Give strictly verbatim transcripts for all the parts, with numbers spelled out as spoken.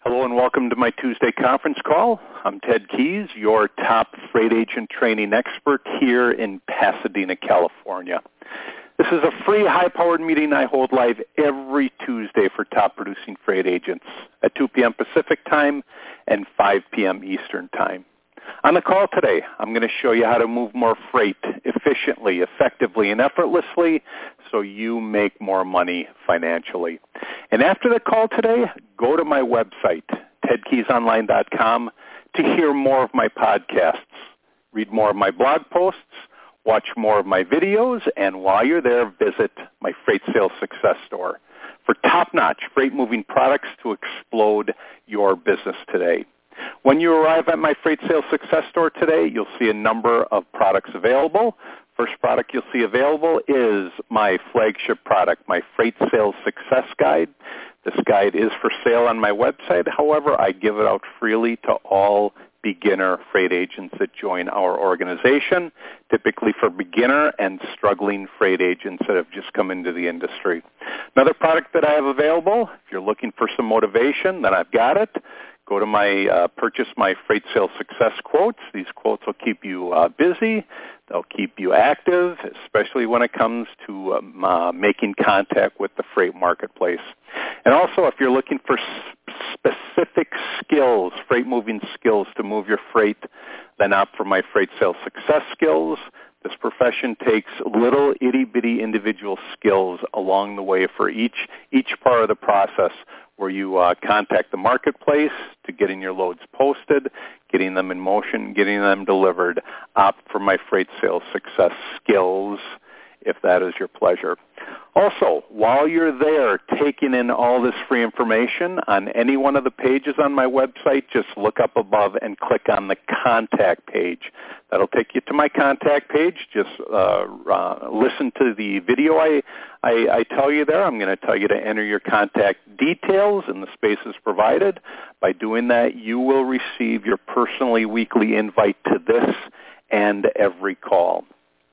Hello and welcome to my Tuesday conference call. I'm Ted Keys, your top freight agent training expert here in Pasadena, California. This is a free high-powered meeting I hold live every Tuesday for top producing freight agents at two p.m. Pacific time and five p.m. Eastern time. On the call today, I'm going to show you how to move more freight efficiently, effectively, and effortlessly so you make more money financially. And after the call today, go to my website, ted keys online dot com, to hear more of my podcasts, read more of my blog posts, watch more of my videos, and while you're there, visit my Freight Sales Success Store for top-notch freight-moving products to explode your business today. When you arrive at my Freight Sales Success Store today, you'll see a number of products available. First product you'll see available is my flagship product, my Freight Sales Success Guide. This guide is for sale on my website. However, I give it out freely to all beginner freight agents that join our organization, typically for beginner and struggling freight agents that have just come into the industry. Another product that I have available, if you're looking for some motivation, then I've got it. Go to my, uh, purchase my Freight Sales Success quotes. These quotes will keep you uh, busy. They'll keep you active, especially when it comes to um, uh, making contact with the freight marketplace. And also, if you're looking for s- specific skills, freight moving skills to move your freight, then opt for my Freight Sales Success Skills. This profession takes little itty-bitty individual skills along the way for each, each part of the process, where you uh, contact the marketplace to getting your loads posted, getting them in motion, getting them delivered. Opt for my Freight Sales Success Skills if that is your pleasure. Also, while you're there taking in all this free information, on any one of the pages on my website, just look up above and click on the contact page. That'll take you to my contact page. Just uh, uh, listen to the video I, I, I tell you there. I'm going to tell you to enter your contact details in the spaces provided. By doing that, you will receive your personally weekly invite to this and every call.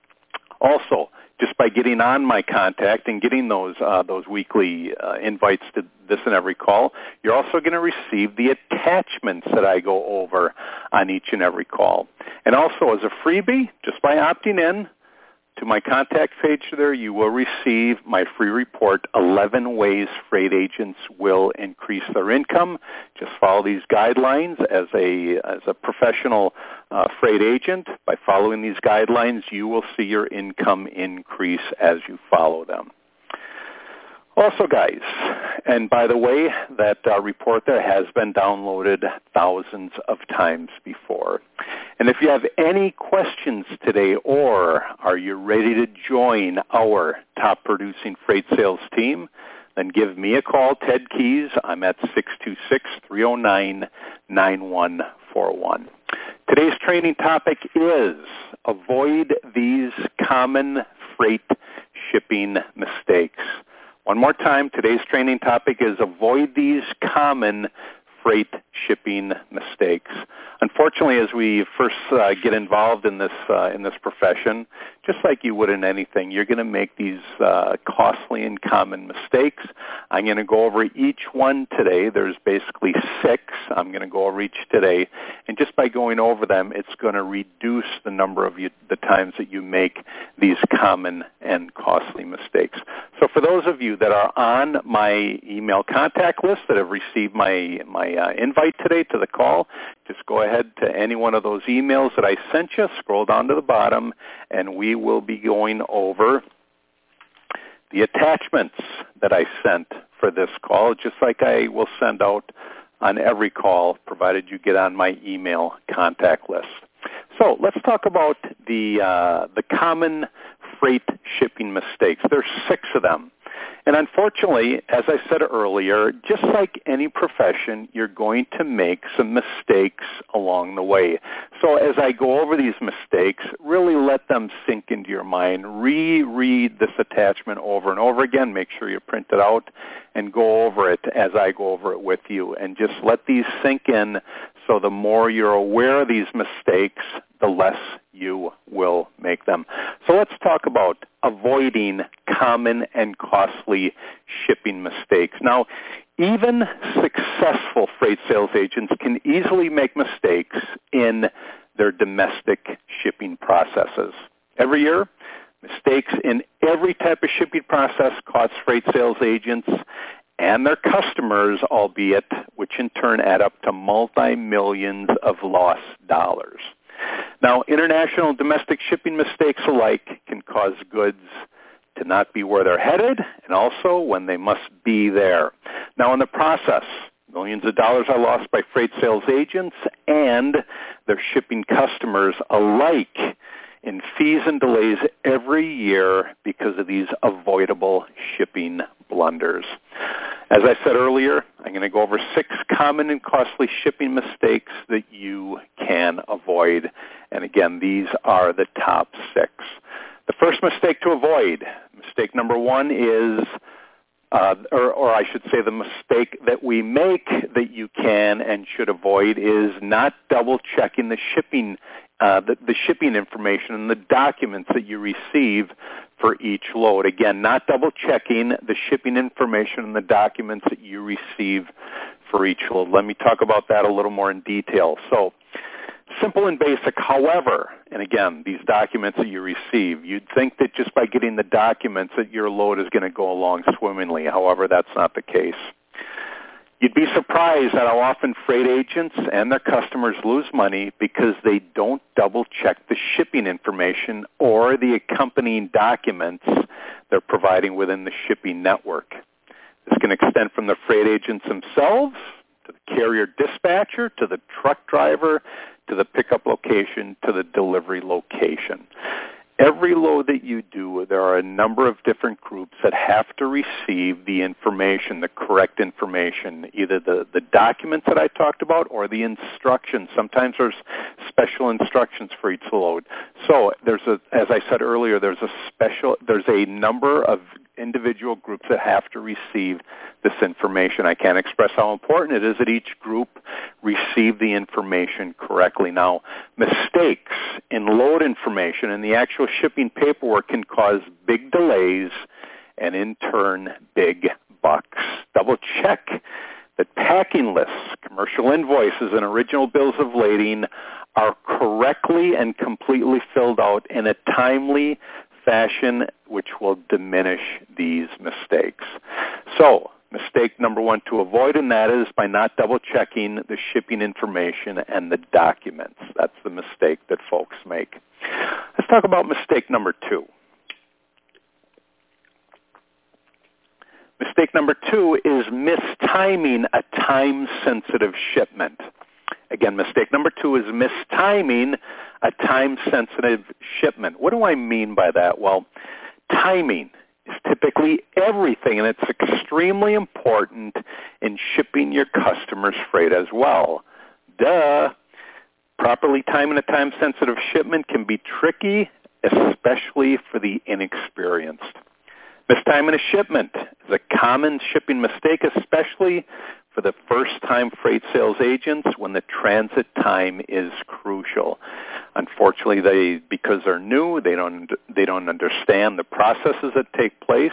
Also, just by getting on my contact and getting those uh, those weekly uh, invites to this and every call, you're also going to receive the attachments that I go over on each and every call. And also as a freebie, just by opting in to my contact page there, you will receive my free report, eleven Ways Freight Agents Will Increase Their Income. Just follow these guidelines as a, as a professional uh, freight agent. By following these guidelines, you will see your income increase as you follow them. Also, guys, and by the way, that uh, report there has been downloaded thousands of times before. And if you have any questions today, or are you ready to join our top producing freight sales team, then give me a call, Ted Keys. I'm at six two six, three oh nine, nine one four one. Today's training topic is avoid these common freight shipping mistakes. One more time, today's training topic is avoid these common freight shipping mistakes. Unfortunately, as we first uh, get involved in this uh, in this profession, just like you would in anything, you're going to make these uh, costly and common mistakes. I'm going to go over each one today. There's basically six. I'm going to go over each today, and just by going over them, it's going to reduce the number of you, the times that you make these common and costly mistakes. So for those of you that are on my email contact list that have received my my uh, invite today to the call, just go ahead to any one of those emails that I sent you, scroll down to the bottom, and we will be going over the attachments that I sent for this call, just like I will send out on every call, provided you get on my email contact list. So let's talk about the uh, the common freight shipping mistakes. There's six of them. And unfortunately, as I said earlier, just like any profession, you're going to make some mistakes along the way. So as I go over these mistakes, really let them sink into your mind. Reread this attachment over and over again. Make sure you print it out and go over it as I go over it with you. And just let these sink in, so the more you're aware of these mistakes, the less you will make them. So let's talk about avoiding common and costly shipping mistakes. Now, even successful freight sales agents can easily make mistakes in their domestic shipping processes. Every year, mistakes in every type of shipping process cost freight sales agents and their customers, albeit, which in turn add up to multi-millions of lost dollars. Now, international and domestic shipping mistakes alike can cause goods to not be where they're headed, and also when they must be there. Now, in the process, millions of dollars are lost by freight sales agents and their shipping customers alike in fees and delays every year because of these avoidable shipping blunders. As I said earlier, I'm going to go over six common and costly shipping mistakes that you can avoid. And again, these are the top six. The first mistake to avoid, mistake number one is, uh, or, or I should say the mistake that we make that you can and should avoid is not double-checking the shipping Uh, the, the shipping information and the documents that you receive for each load. Again, not double-checking the shipping information and the documents that you receive for each load. Let me talk about that a little more in detail. So, simple and basic, however, and again, these documents that you receive, you'd think that just by getting the documents that your load is going to go along swimmingly. However, that's not the case. You'd be surprised at how often freight agents and their customers lose money because they don't double-check the shipping information or the accompanying documents they're providing within the shipping network. This can extend from the freight agents themselves, to the carrier dispatcher, to the truck driver, to the pickup location, to the delivery location. Every load that you do, there are a number of different groups that have to receive the information, the correct information, either the, the documents that I talked about or the instructions. Sometimes there's special instructions for each load. So there's a, as I said earlier, there's a special, there's a number of individual groups that have to receive this information. I can't express how important it is that each group receive the information correctly. Now, mistakes in load information and the actual shipping paperwork can cause big delays and, in turn, big bucks. Double check that packing lists, commercial invoices, and original bills of lading are correctly and completely filled out in a timely fashion, which will diminish these mistakes. So, mistake number one to avoid, and that is by not double-checking the shipping information and the documents. That's the mistake that folks make. Let's talk about mistake number two. Mistake number two is mistiming a time-sensitive shipment. Again, mistake number two is mistiming a time-sensitive shipment. What do I mean by that? Well, timing is typically everything, and it's extremely important in shipping your customers' freight as well. Duh. Properly timing a time-sensitive shipment can be tricky, especially for the inexperienced. Mistiming a shipment is a common shipping mistake, especially for the first-time freight sales agents when the transit time is crucial. Unfortunately, they because they're new, they don't they don't understand the processes that take place,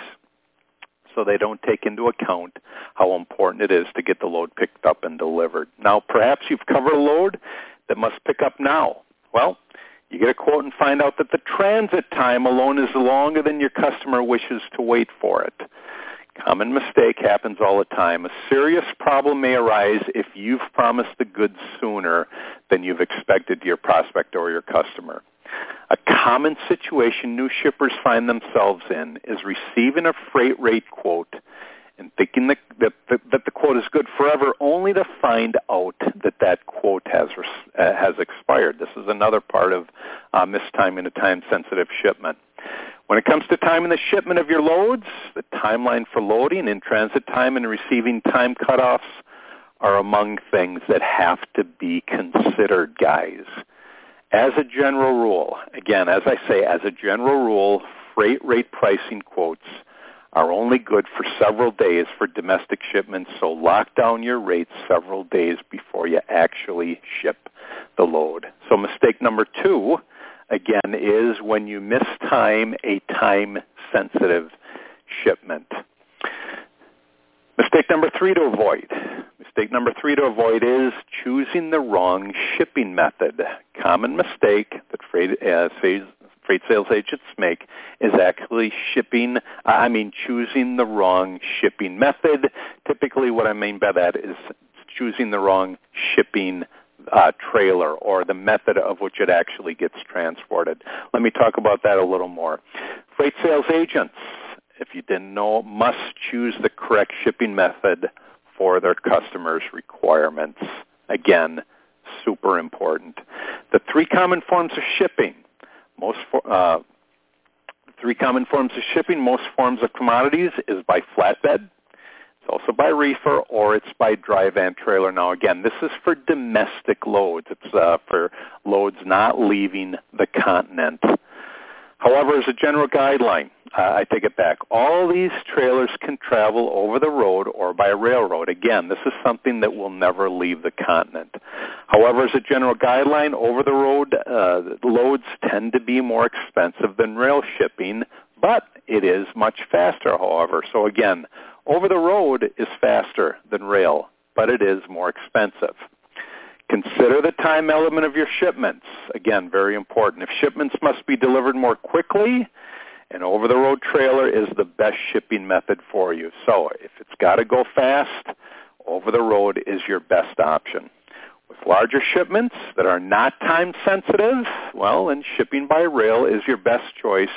so they don't take into account how important it is to get the load picked up and delivered. Now, perhaps you've covered a load that must pick up now. Well, you get a quote and find out that the transit time alone is longer than your customer wishes to wait for it. Common mistake happens all the time. A serious problem may arise if you've promised the goods sooner than you've expected to your prospect or your customer. A common situation new shippers find themselves in is receiving a freight rate quote and thinking that, that, that the quote is good forever, only to find out that that quote has uh, has expired. This is another part of uh, mistiming a time-sensitive shipment. When it comes to timing the shipment of your loads, the timeline for loading, in-transit time, and receiving time cutoffs are among things that have to be considered, guys. As a general rule, again, as I say, as a general rule, freight rate pricing quotes are only good for several days for domestic shipments, so lock down your rates several days before you actually ship the load. So mistake number two, again, is when you mistime a time-sensitive shipment. Mistake number three to avoid. mistake number three to avoid is choosing the wrong shipping method. Common mistake that freight, uh, freight sales agents make is actually shipping, I mean choosing the wrong shipping method. Typically what I mean by that is choosing the wrong shipping uh, trailer or the method of which it actually gets transported. Let me talk about that a little more. Freight sales agents, if you didn't know, must choose the correct shipping method for their customers' requirements. Again, super important. The three common forms of shipping, most for, uh, three common forms of shipping, most forms of commodities is by flatbed. It's also by reefer, or it's by dry van trailer. Now, again, this is for domestic loads. It's uh, for loads not leaving the continent. However, as a general guideline, uh, I take it back. All these trailers can travel over the road or by railroad. Again, this is something that will never leave the continent. However, as a general guideline, over the road uh, loads tend to be more expensive than rail shipping, but it is much faster, however. So again, over the road is faster than rail, but it is more expensive. Consider the time element of your shipments. Again, very important. If shipments must be delivered more quickly, an over-the-road trailer is the best shipping method for you. So if it's got to go fast, over-the-road is your best option. With larger shipments that are not time-sensitive, well, then shipping by rail is your best choice,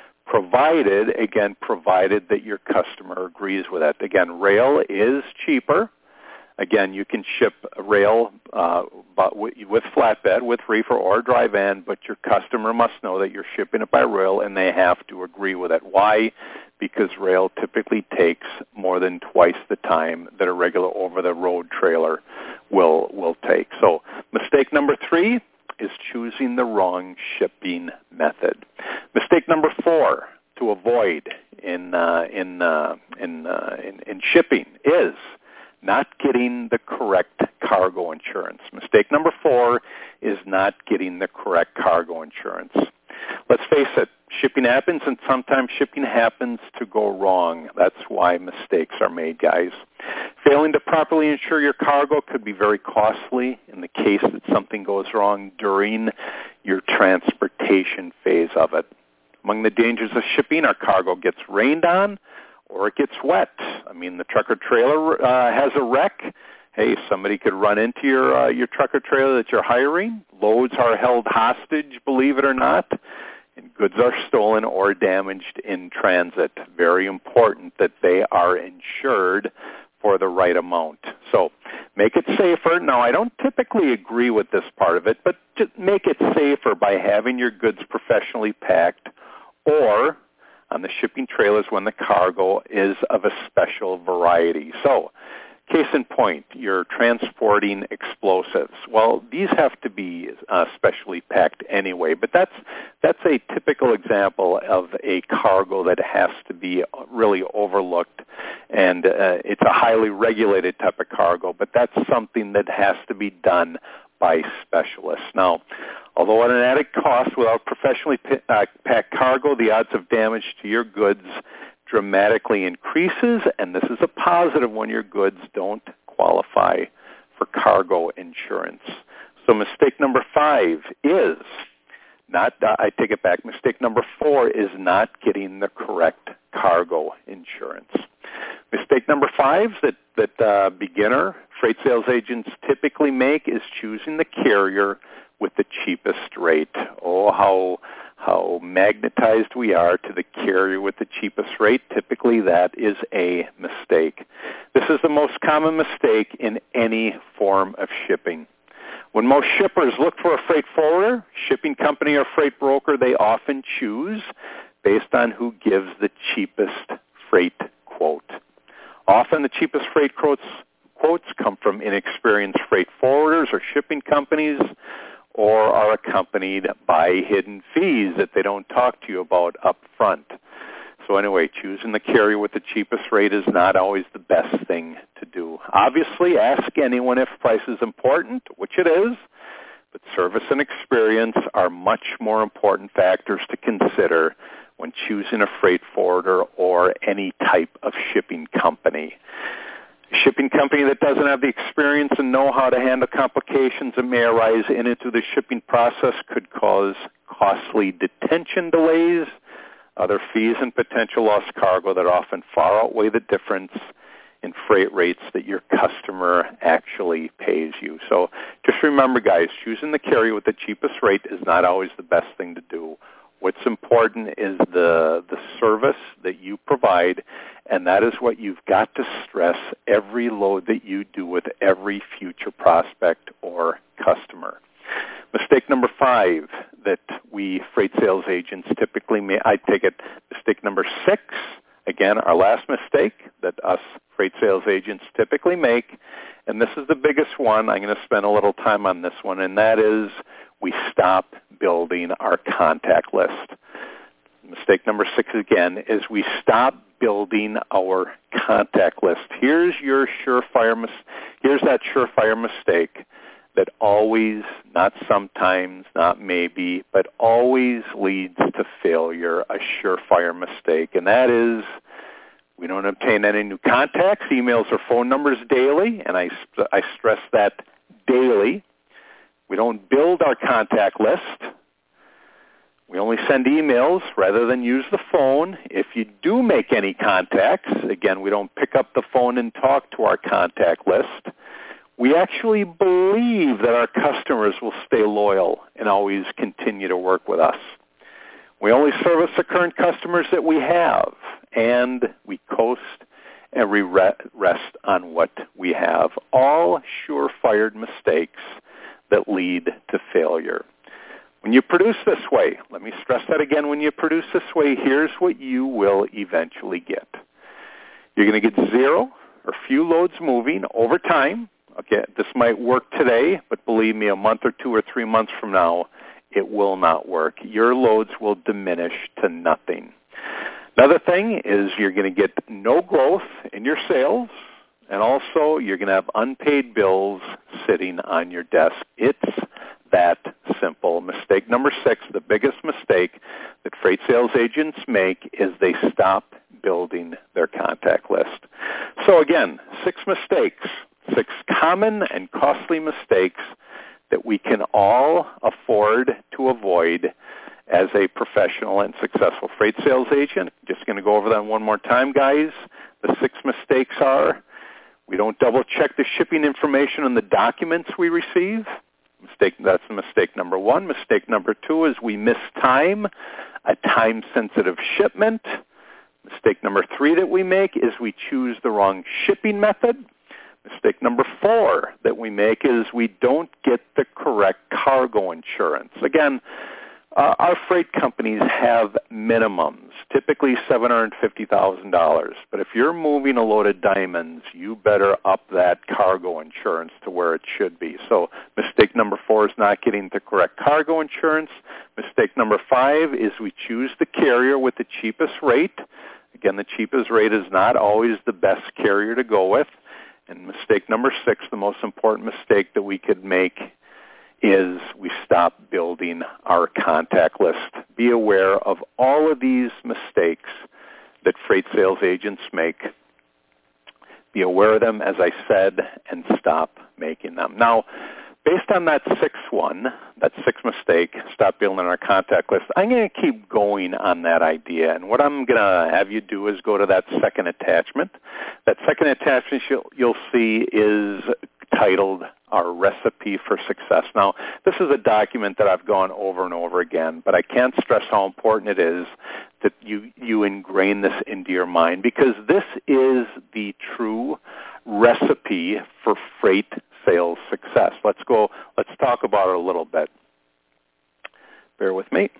provided, again, provided that your customer agrees with it. Again, rail is cheaper. Again, you can ship rail uh, but with flatbed, with reefer or dry van, but your customer must know that you're shipping it by rail, and they have to agree with it. Why? Because rail typically takes more than twice the time that a regular over-the-road trailer will will take. So mistake number three is choosing the wrong shipping method. Mistake number four to avoid in uh, in, uh, in, uh, in in shipping is not getting the correct cargo insurance. Mistake number four is not getting the correct cargo insurance. Let's face it, shipping happens, and sometimes shipping happens to go wrong. That's why mistakes are made, guys. Failing to properly insure your cargo could be very costly in the case that something goes wrong during your transportation phase of it. Among the dangers of shipping, our cargo gets rained on, or it gets wet. I mean, the trucker trailer uh, has a wreck. Hey, somebody could run into your uh, your trucker trailer that you're hiring. Loads are held hostage, believe it or not, and goods are stolen or damaged in transit. Very important that they are insured for the right amount. So make it safer. Now, I don't typically agree with this part of it, but just make it safer by having your goods professionally packed, or on the shipping trailers when the cargo is of a special variety. So, case in point, you're transporting explosives. Well, these have to be uh, specially packed anyway, but that's that's a typical example of a cargo that has to be really overlooked, and uh, it's a highly regulated type of cargo, but that's something that has to be done by specialists. Now, although at an added cost, without professionally uh, packed cargo, the odds of damage to your goods dramatically increases, and this is a positive when your goods don't qualify for cargo insurance. So mistake number five is not, uh, I take it back, mistake number four is not getting the correct cargo insurance. Mistake number five that, that uh, beginner freight sales agents typically make is choosing the carrier with the cheapest rate. Oh, how how magnetized we are to the carrier with the cheapest rate. Typically, that is a mistake. This is the most common mistake in any form of shipping. When most shippers look for a freight forwarder, shipping company, or freight broker, they often choose based on who gives the cheapest freight quote. Often the cheapest freight quotes, quotes come from inexperienced freight forwarders or shipping companies, or are accompanied by hidden fees that they don't talk to you about up front. So anyway, choosing the carrier with the cheapest rate is not always the best thing to do. Obviously, ask anyone if price is important, which it is, but service and experience are much more important factors to consider when choosing a freight forwarder or any type of shipping company. A shipping company that doesn't have the experience and know-how to handle complications that may arise in and through the shipping process could cause costly detention delays, other fees, and potential lost cargo that often far outweigh the difference in freight rates that your customer actually pays you. So just remember, guys, choosing the carrier with the cheapest rate is not always the best thing to do. What's important is the the service that you provide, and that is what you've got to stress every load that you do with every future prospect or customer. Mistake number five that we freight sales agents typically make, I take it, mistake number six, again, our last mistake that us freight sales agents typically make, and this is the biggest one. I'm going to spend a little time on this one, and that is we stop building our contact list. Mistake number six, again, is we stop building our contact list. Here's your surefire mis- here's that surefire mistake that always, not sometimes, not maybe, but always leads to failure, a surefire mistake, and that is we don't obtain any new contacts, emails, or phone numbers daily, and I, I stress that daily. We don't build our contact list. We only send emails rather than use the phone. If you do make any contacts, again, we don't pick up the phone and talk to our contact list. We actually believe that our customers will stay loyal and always continue to work with us. We only service the current customers that we have, and we coast and we rest on what we have. All surefire mistakes that lead to failure. When you produce this way, let me stress that again, when you produce this way, here's what you will eventually get. You're going to get zero or few loads moving over time. Okay, this might work today, but believe me, a month or two or three months from now, it will not work. Your loads will diminish to nothing. Another thing is you're going to get no growth in your sales, and also you're going to have unpaid bills sitting on your desk. It's that simple. Mistake number six, the biggest mistake that freight sales agents make is they stop building their contact list. So again, six mistakes, six common and costly mistakes that we can all afford to avoid as a professional and successful freight sales agent. Just going to go over that one more time, guys. The six mistakes are: we don't double-check the shipping information on the documents we receive. Mistake, that's mistake number one. Mistake number two is we miss time, a time-sensitive shipment. Mistake number three that we make is we choose the wrong shipping method. Mistake number four that we make is we don't get the correct cargo insurance. Again, uh, our freight companies have minimums, typically seven hundred fifty thousand dollars. But if you're moving a load of diamonds, you better up that cargo insurance to where it should be. So mistake number four is not getting the correct cargo insurance. Mistake number five is we choose the carrier with the cheapest rate. Again, the cheapest rate is not always the best carrier to go with. And mistake number six, the most important mistake that we could make, is we stop building our contact list. Be aware of all of these mistakes that freight sales agents make. Be aware of them, as I said, and stop making them. Now, based on that sixth one, that sixth mistake, stop building our contact list, I'm going to keep going on that idea. And what I'm going to have you do is go to that second attachment. That second attachment you'll, you'll see is titled Our Recipe for Success. Now, this is a document that I've gone over and over again, but I can't stress how important it is that you, you ingrain this into your mind, because this is the true recipe for freight sales success. Let's go, let's talk about it a little bit. Bear with me.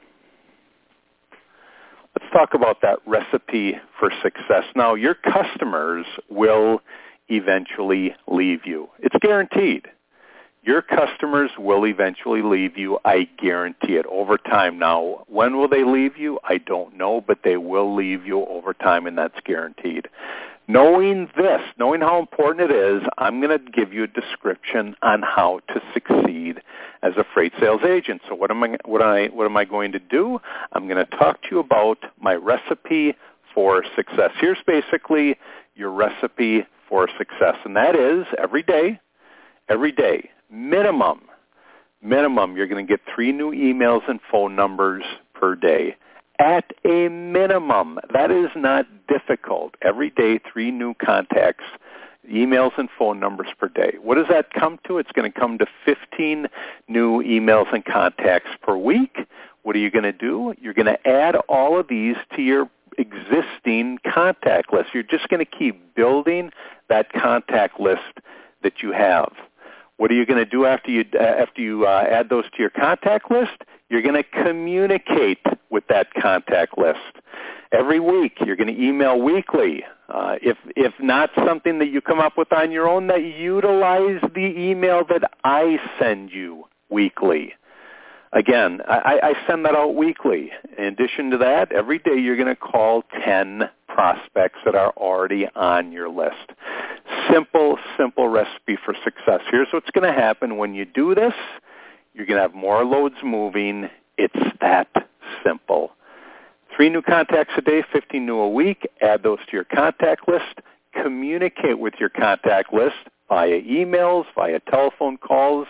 Let's talk about that recipe for success. Now, your customers will eventually leave you. It's guaranteed. Your customers will eventually leave you. I guarantee it over time. Now, when will they leave you? I don't know, but they will leave you over time, and that's guaranteed. Knowing this, knowing how important it is, I'm going to give you a description on how to succeed as a freight sales agent. So what am I, what I, what am I going to do? I'm going to talk to you about my recipe for success. Here's basically your recipe for success, and that is every day, every day, minimum, minimum, you're going to get three new emails and phone numbers per day. At a minimum, that is not difficult. Every day, three new contacts, emails and phone numbers per day. What does that come to? It's going to come to fifteen new emails and contacts per week. What are you going to do? You're going to add all of these to your existing contact list. You're just going to keep building that contact list that you have. What are you going to do after you uh, after you uh, add those to your contact list? You're going to communicate with that contact list. Every week, you're going to email weekly. Uh, if if not something that you come up with on your own, that utilize the email that I send you weekly. Again, I, I send that out weekly. In addition to that, every day you're going to call ten prospects that are already on your list. Simple, simple recipe for success. Here's what's going to happen when you do this. You're going to have more loads moving. It's that simple. Three new contacts a day, fifteen new a week. Add those to your contact list. Communicate with your contact list via emails, via telephone calls.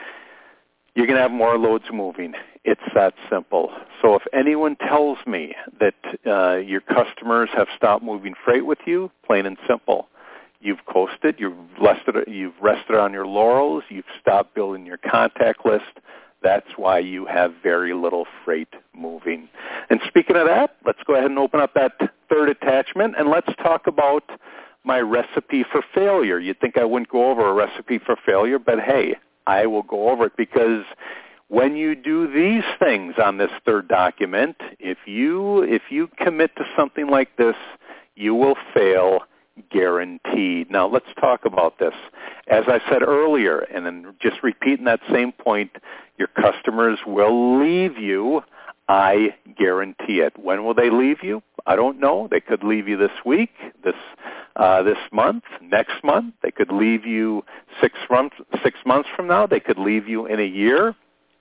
You're going to have more loads moving. It's that simple. So if anyone tells me that uh, your customers have stopped moving freight with you, plain and simple, you've coasted, you've rested, you've rested on your laurels, you've stopped building your contact list. That's why you have very little freight moving. And speaking of that, let's go ahead and open up that third attachment, and let's talk about my recipe for failure. You'd think I wouldn't go over a recipe for failure, but hey, I will go over it, because when you do these things on this third document, if you if you commit to something like this, you will fail guaranteed. Now let's talk about this. As I said earlier, and then just repeating that same point, your customers will leave you. I guarantee it. When will they leave you? I don't know. They could leave you this week, this uh, this month, next month. They could leave you six months six months from now. They could leave you in a year.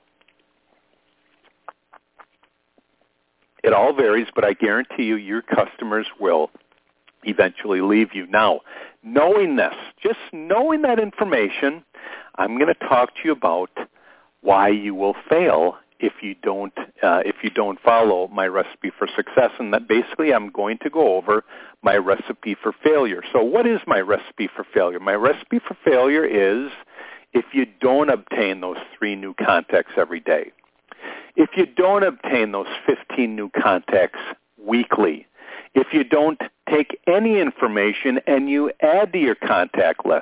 It all varies, but I guarantee you, your customers will eventually leave you. Now, knowing this, just knowing that information, I'm going to talk to you about why you will fail if you don't uh, if you don't follow my recipe for success. And that basically I'm going to go over my recipe for failure. So what is my recipe for failure? My recipe for failure is if you don't obtain those three new contacts every day, if you don't obtain those fifteen new contacts weekly, if you don't take any information and you add to your contact list.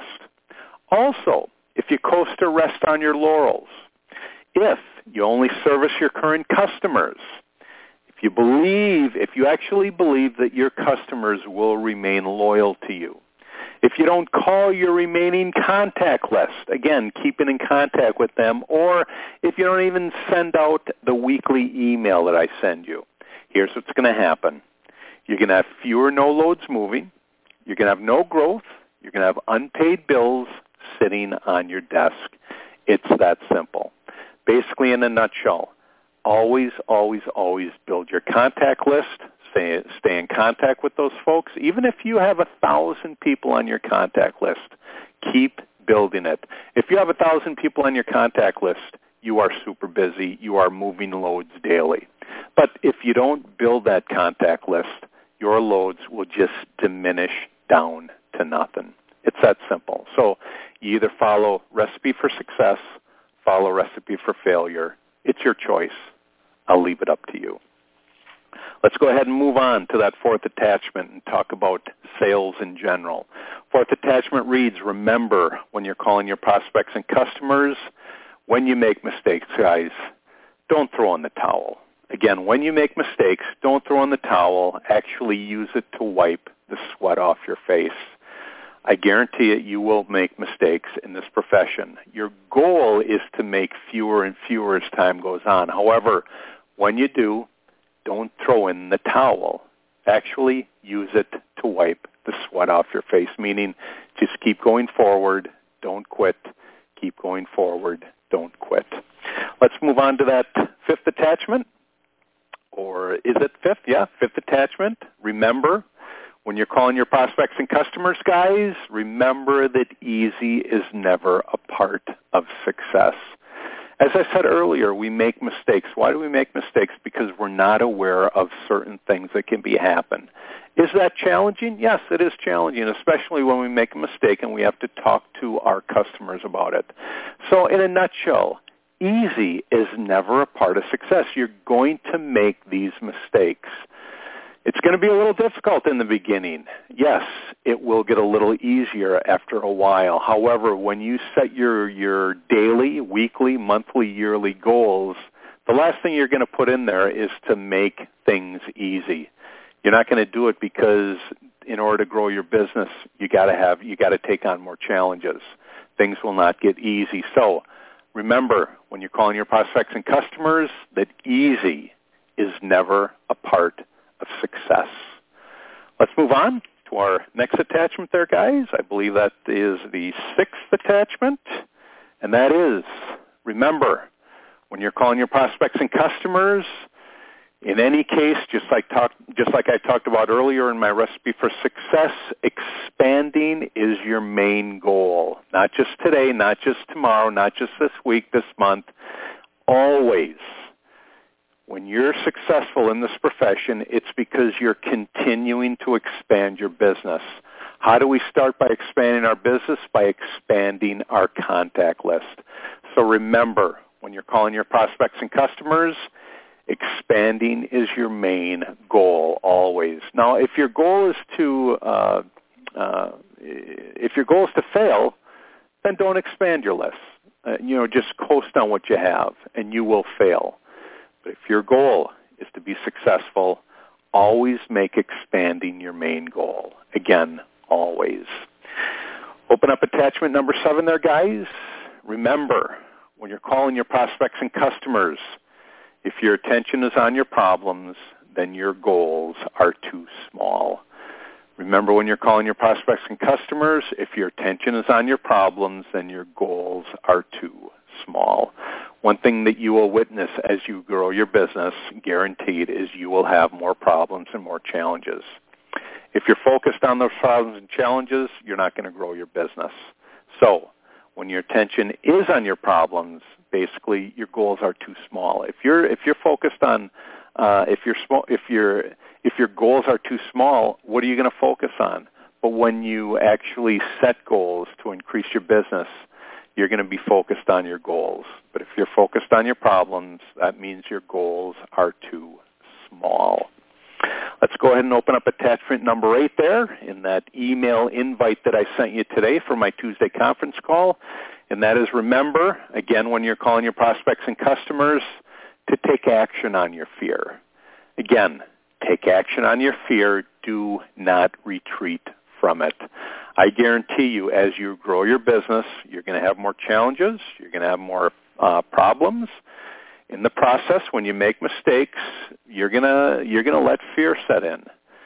Also, if you coast or rest on your laurels, if you only service your current customers, if you believe, if you actually believe that your customers will remain loyal to you, if you don't call your remaining contact list, again, keeping in contact with them, or if you don't even send out the weekly email that I send you, here's what's going to happen. You're going to have fewer no loads moving. You're going to have no growth. You're going to have unpaid bills sitting on your desk. It's that simple. Basically, in a nutshell, always, always, always build your contact list. Stay, stay in contact with those folks. Even if you have a thousand people on your contact list, keep building it. If you have a thousand people on your contact list, you are super busy. You are moving loads daily. But if you don't build that contact list, your loads will just diminish down to nothing. It's that simple. So you either follow recipe for success, follow recipe for failure. It's your choice. I'll leave it up to you. Let's go ahead and move on to that fourth attachment and talk about sales in general. Fourth attachment reads, remember when you're calling your prospects and customers, when you make mistakes, guys, don't throw in the towel. Again, when you make mistakes, don't throw in the towel. Actually use it to wipe the sweat off your face. I guarantee it, you will make mistakes in this profession. Your goal is to make fewer and fewer as time goes on. However, when you do, don't throw in the towel. Actually use it to wipe the sweat off your face, meaning just keep going forward, don't quit, keep going forward, don't quit. Let's move on to that fifth attachment. Or is it fifth? Yeah, fifth attachment. Remember, When you're calling your prospects and customers, guys, remember that easy is never a part of success. As I said earlier, we make mistakes. Why do we make mistakes? Because we're not aware of certain things that can be happen. Is that challenging? Yes, it is challenging, especially when we make a mistake and we have to talk to our customers about it. So in a nutshell, easy is never a part of success. You're going to make these mistakes. It's going to be a little difficult in the beginning. Yes, it will get a little easier after a while. However, when you set your, your daily, weekly, monthly, yearly goals, the last thing you're going to put in there is to make things easy. You're not going to do it because in order to grow your business, you got to have, you got to take on more challenges. Things will not get easy. So remember, when you're calling your prospects and customers, that easy is never a part of success. Let's move on to our next attachment there, guys. I believe that is the sixth attachment, and that is, remember, when you're calling your prospects and customers, in any case, just like talk, just like I talked about earlier in my recipe for success, expanding is your main goal. Not just today, not just tomorrow, not just this week, this month, always. When you're successful in this profession, it's because you're continuing to expand your business. How do we start by expanding our business? By expanding our contact list. So remember, when you're calling your prospects and customers, expanding is your main goal always. Now, if your goal is to uh, uh, if your goal is to fail, then don't expand your list. Uh, you know, just coast on what you have, and you will fail. But if your goal is to be successful, always make expanding your main goal. Again, always. Open up attachment number seven there, guys. Remember, when you're calling your prospects and customers, if your attention is on your problems, then your goals are too small. Remember, when you're calling your prospects and customers, if your attention is on your problems, then your goals are too small. One thing that you will witness as you grow your business, guaranteed, is you will have more problems and more challenges. If you're focused on those problems and challenges, you're not going to grow your business. So when your attention is on your problems, basically your goals are too small. If you're if you're focused on uh, if you're small if you're if your goals are too small, what are you going to focus on? But when you actually set goals to increase your business, you're going to be focused on your goals. But if you're focused on your problems, that means your goals are too small. Let's go ahead and open up attachment number eight there in that email invite that I sent you today for my Tuesday conference call. And that is, remember, again, when you're calling your prospects and customers, to take action on your fear. Again, take action on your fear. Do not retreat from it. I guarantee you, as you grow your business, you're going to have more challenges. You're going to have more uh, problems. In the process, when you make mistakes, you're going to you're going to let fear set in.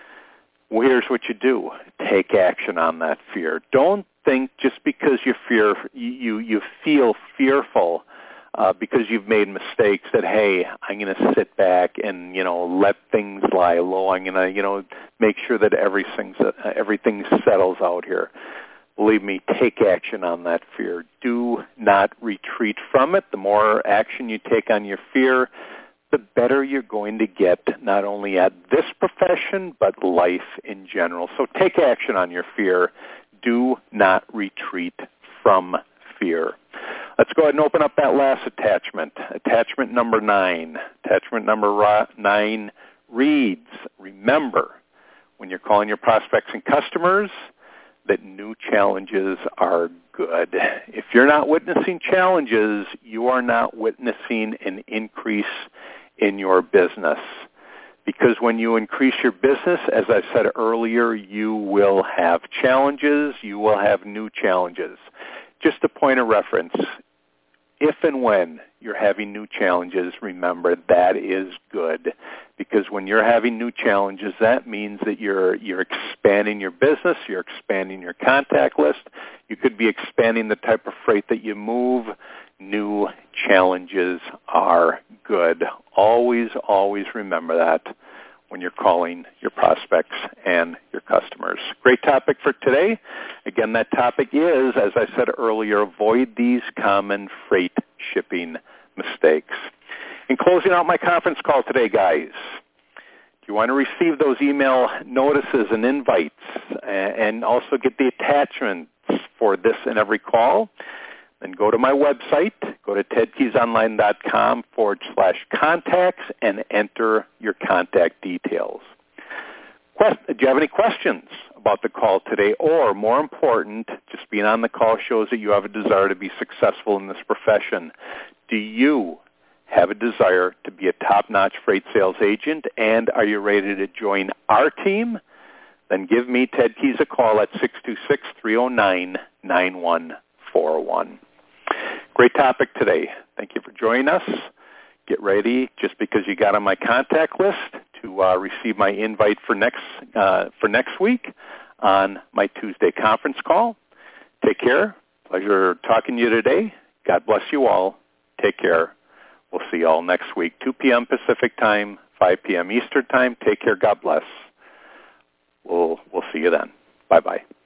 Well, here's what you do. Take action on that fear. Don't think just because you fear you you feel fearful uh, because you've made mistakes that, hey, I'm going to sit back and, you know, let things lie low. I'm going to, you know, make sure that everything everything settles out here. Believe me, take action on that fear. Do not retreat from it. The more action you take on your fear, the better you're going to get, not only at this profession, but life in general. So take action on your fear. Do not retreat from fear. Let's go ahead and open up that last attachment. Attachment number nine. Attachment number nine reads, remember, when you're calling your prospects and customers, that new challenges are good. If you're not witnessing challenges, you are not witnessing an increase in your business. Because when you increase your business, as I said earlier, you will have challenges. You will have new challenges. Just a point of reference, if and when you're having new challenges, remember that is good. Because when you're having new challenges, that means that you're you're expanding your business, you're expanding your contact list. You could be expanding the type of freight that you move. New challenges are good. Always, always remember that. when you're calling your prospects and your customers. Great topic for today. Again, that topic is, as I said earlier, avoid these common freight shipping mistakes. In closing out my conference call today, guys, if you want to receive those email notices and invites and also get the attachments for this and every call, then go to my website, go to tedkeysonline.com forward slash contacts and enter your contact details. Quest- do you have any questions about the call today? Or more important, just being on the call shows that you have a desire to be successful in this profession. Do you have a desire to be a top-notch freight sales agent, and are you ready to join our team? Then give me, Ted Keys, a call at six two six, three oh nine, nine one four one. Great topic today. Thank you for joining us. Get ready, just because you got on my contact list, to uh, receive my invite for next uh, for next week on my Tuesday conference call. Take care. Pleasure talking to you today. God bless you all. Take care. We'll see you all next week, two p.m. Pacific time, five p.m. Eastern time. Take care. God bless. We'll, we'll see you then. Bye-bye.